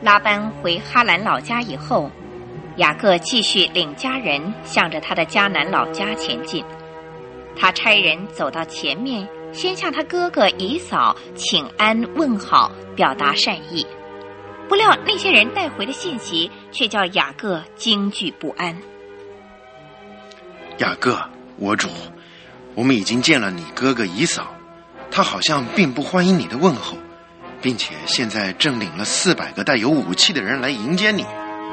拉班回哈兰老家以后，雅各继续领家人向着他的迦南老家前进。他差人走到前面，先向他哥哥以扫请安问好，表达善意。不料那些人带回的信息却叫雅各惊惧不安。 雅各，我主，我们已经见了你哥哥以扫，他好像并不欢迎你的问候，并且现在正领了400个带有武器的人来迎接你。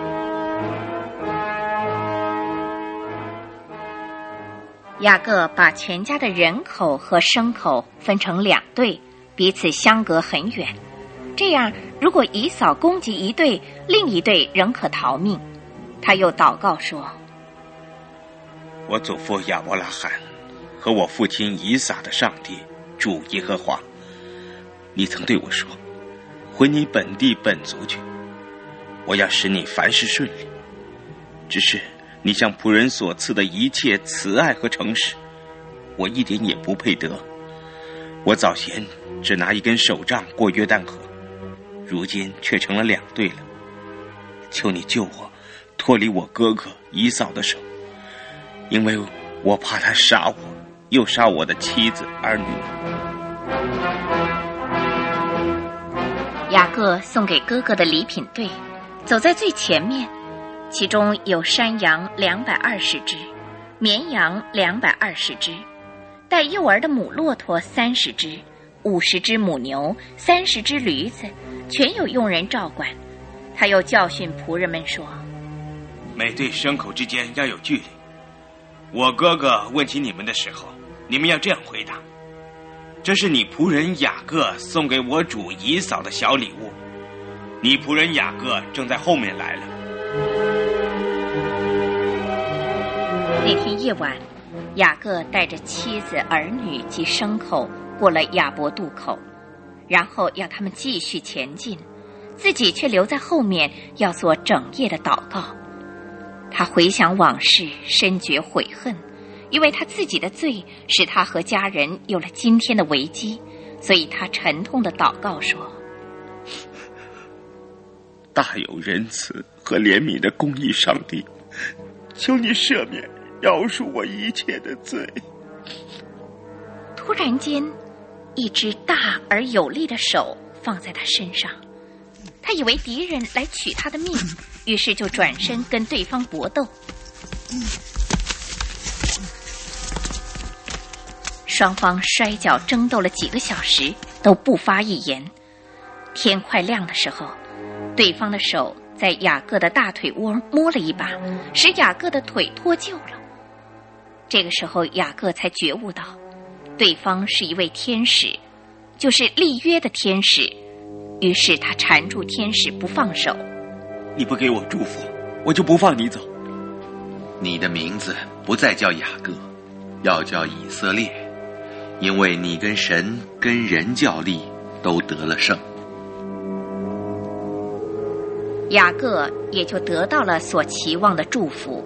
雅各把全家的人口和牲口分成2队，彼此相隔很远，这样如果以扫攻击一队，另一队仍可逃命。他又祷告说： 我祖父亚伯拉罕和我父亲以撒的上帝主耶和华，你曾对我说，回你本地本族去，我要使你凡事顺利。只是你向仆人所赐的一切慈爱和诚实，我一点也不配得。我早前只拿一根手杖过约旦河，如今却成了2队了。求你救我，脱离我哥哥以扫的手，因为我怕他杀我，又杀我的妻子儿女。 雅各送给哥哥的礼品队走在最前面，其中有山羊220只，绵羊220只，带幼儿的母骆驼30只，50只母牛，30只驴子，全有佣人照管。他又教训仆人们说： 每对牲口之间要有距离。我哥哥问起你们的时候，你们要这样回答：这是你仆人雅各送给我主以扫的小礼物，你仆人雅各正在后面来了。 那天夜晚，雅各带着妻子儿女及牲口过了亚伯渡口，然后要他们继续前进，自己却留在后面，要做整夜的祷告。他回想往事，深觉悔恨，因为他自己的罪使他和家人有了今天的危机，所以他沉痛的祷告说： 大有仁慈和怜悯的公义上帝，求你赦免饶恕我一切的罪。 突然间，一只大而有力的手放在他身上，他以为敌人来取他的命，于是就转身跟对方搏斗。双方摔跤争斗了几个小时，都不发一言。天快亮的时候，对方的手在雅各的大腿窝摸了一把，使雅各的腿脱臼了。这个时候雅各才觉悟到，对方是一位天使，就是立约的天使。于是他缠住天使不放手。 你不给我祝福，我就不放你走。 你的名字不再叫雅各，要叫以色列，因为你跟神跟人较力都得了胜。 雅各也就得到了所期望的祝福。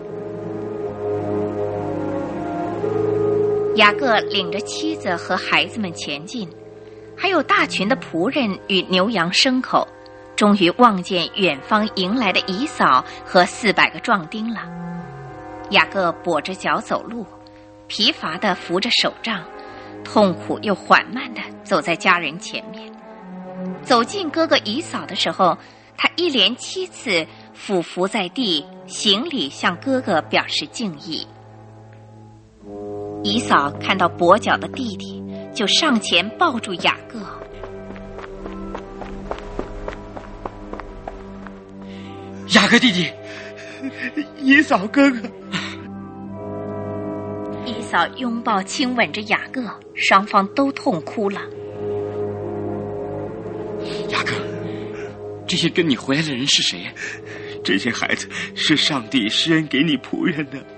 雅各领着妻子和孩子们前进，还有大群的仆人与牛羊牲口，终于望见远方迎来的以扫和400个壮丁了。雅各跛着脚走路，疲乏地扶着手杖，痛苦又缓慢地走在家人前面。走近哥哥以扫的时候，他一连7次俯伏在地，行礼向哥哥表示敬意。以扫看到跛脚的弟弟，就上前抱住雅各。 雅各弟弟， 以扫哥哥。 以扫拥抱亲吻着雅各，双方都痛哭了。 雅各，这些跟你回来的人是谁呀？ 这些孩子是上帝施恩给你仆人的。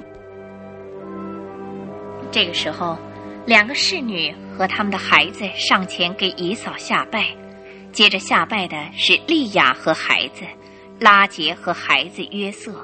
这个时候，2个侍女和他们的孩子上前给以扫下拜，接着下拜的是利亚和孩子，拉结和孩子约瑟。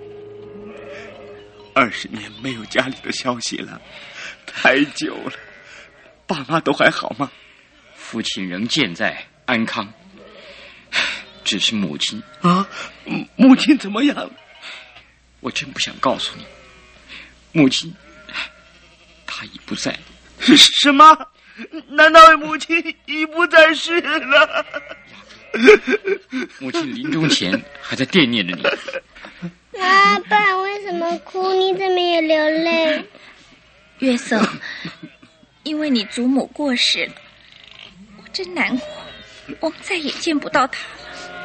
20年没有家里的消息了，太久了。爸妈都还好吗？ 父亲仍健在安康， 只是母亲啊，母亲怎么样了？ 我真不想告诉你，母亲她已不在了。 什么？难道母亲已不在世了？ 母亲临终前还在惦念着你。 爸爸为什么哭？你怎么也流泪？ 约瑟，因为你祖母过世了，我真难过，我们再也见不到她了。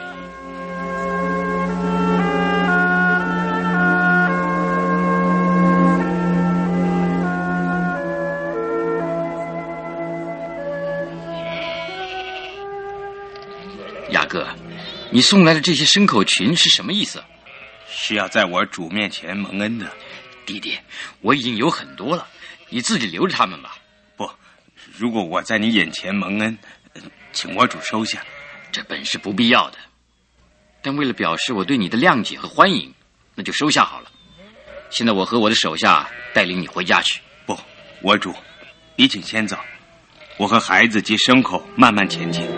雅各，你送来的这些牲口群是什么意思？ 是要在我主面前蒙恩的。 弟弟，我已经有很多了，你自己留着他们吧。 不，如果我在你眼前蒙恩，请我主收下。 这本是不必要的，但为了表示我对你的谅解和欢迎，那就收下好了。现在我和我的手下带领你回家去。 不，我主，你请先走，我和孩子及牲口慢慢前进。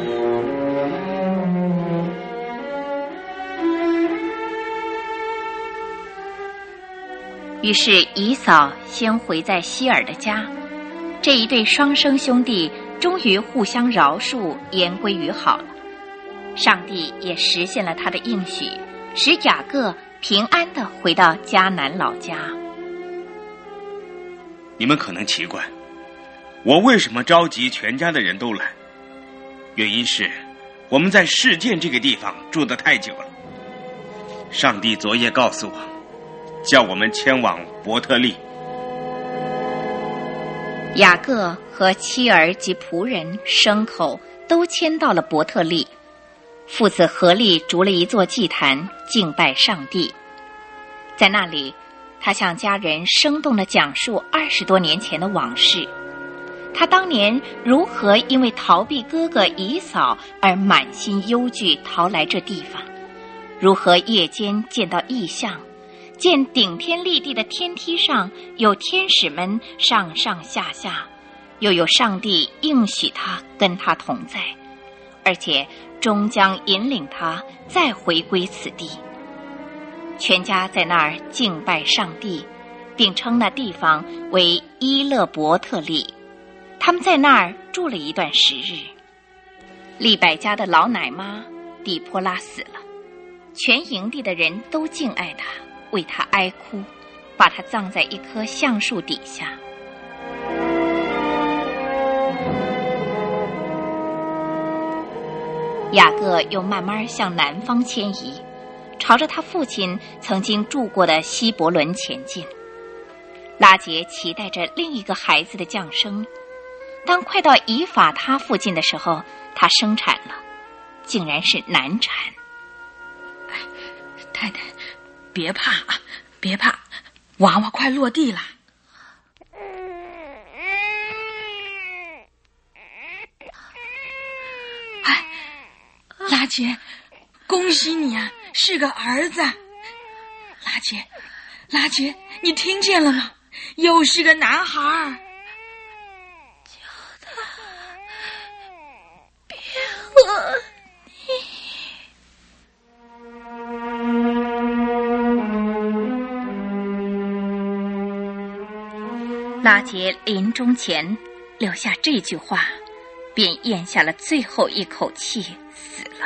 于是以扫先回在希尔的家，这一对双生兄弟终于互相饶恕，言归于好了。上帝也实现了他的应许，使雅各平安地回到迦南老家。 你们可能奇怪，我为什么召集全家的人都来？原因是我们在示剑这个地方住得太久了。上帝昨夜告诉我，叫我们迁往伯特利。 雅各和妻儿及仆人、牲口都迁到了伯特利，父子合力筑了一座祭坛，敬拜上帝。在那里，他向家人生动地讲述20多年前的往事。他当年如何因为逃避哥哥以扫而满心忧惧逃来这地方，如何夜间见到异象，见顶天立地的天梯上有天使们上上下下，又有上帝应许他跟他同在，而且终将引领他再回归此地。全家在那儿敬拜上帝，并称那地方为伊勒伯特利。他们在那儿住了一段时日。利百加的老奶妈底波拉死了，全营地的人都敬爱他，为他哀哭，把他葬在一棵橡树底下。雅各又慢慢向南方迁移，朝着他父亲曾经住过的希伯伦前进。拉结期待着另一个孩子的降生，当快到以法他附近的时候，他生产了，竟然是难产。 太太，别怕啊，别怕，娃娃快落地了。哎，拉杰，恭喜你啊，是个儿子。拉杰，你听见了吗？又是个男孩儿。 叫他别喝你。拉结临终前留下这句话，便咽下了最后一口气，死了。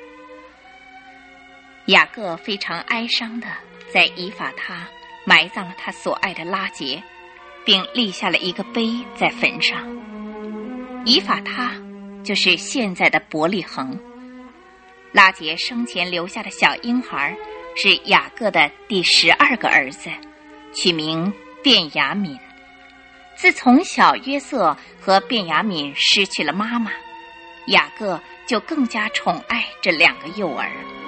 雅各非常哀伤地在以法他埋葬了他所爱的拉结，并立下了一个碑在坟上。以法他就是现在的伯利恒。拉结生前留下的小婴孩是雅各的第12个儿子，取名便雅悯。自从小约瑟和便雅悯失去了妈妈，雅各就更加宠爱这2个幼儿。